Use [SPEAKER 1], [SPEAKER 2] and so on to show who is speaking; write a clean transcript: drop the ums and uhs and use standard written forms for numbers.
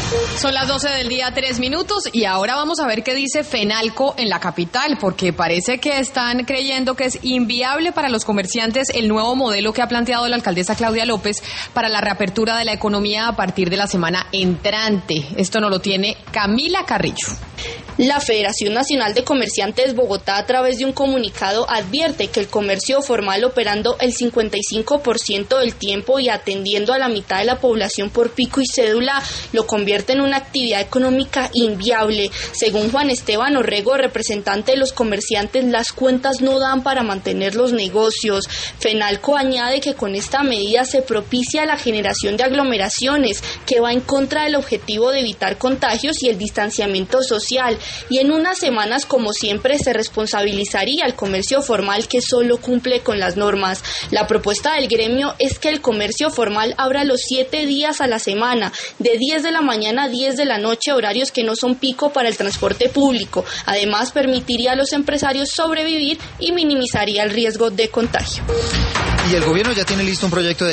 [SPEAKER 1] Son las 12 del día, 3 minutos, y ahora vamos a ver qué dice Fenalco en la capital, porque parece que están creyendo que es inviable para los comerciantes el nuevo modelo que ha planteado la alcaldesa Claudia López para la reapertura de la economía a partir de la semana entrante. Esto nos lo tiene Camila Carrillo.
[SPEAKER 2] La Federación Nacional de Comerciantes Bogotá, a través de un comunicado, advierte que el comercio formal, operando el 55% del tiempo y atendiendo a la mitad de la población por pico y cédula, lo convierte en una actividad económica inviable. Según Juan Esteban Orrego, representante de los comerciantes, las cuentas no dan para mantener los negocios. Fenalco añade que con esta medida se propicia la generación de aglomeraciones, que va en contra del objetivo de evitar contagios y el distanciamiento social. Y en unas semanas, como siempre, se responsabilizaría al comercio formal que solo cumple con las normas. La propuesta del gremio es que el comercio formal abra los 7 días a la semana, de 10 de la mañana a 10 de la noche, horarios que no son pico para el transporte público. Además, permitiría a los empresarios sobrevivir y minimizaría el riesgo de contagio.
[SPEAKER 3] Y el gobierno ya tiene listo un proyecto de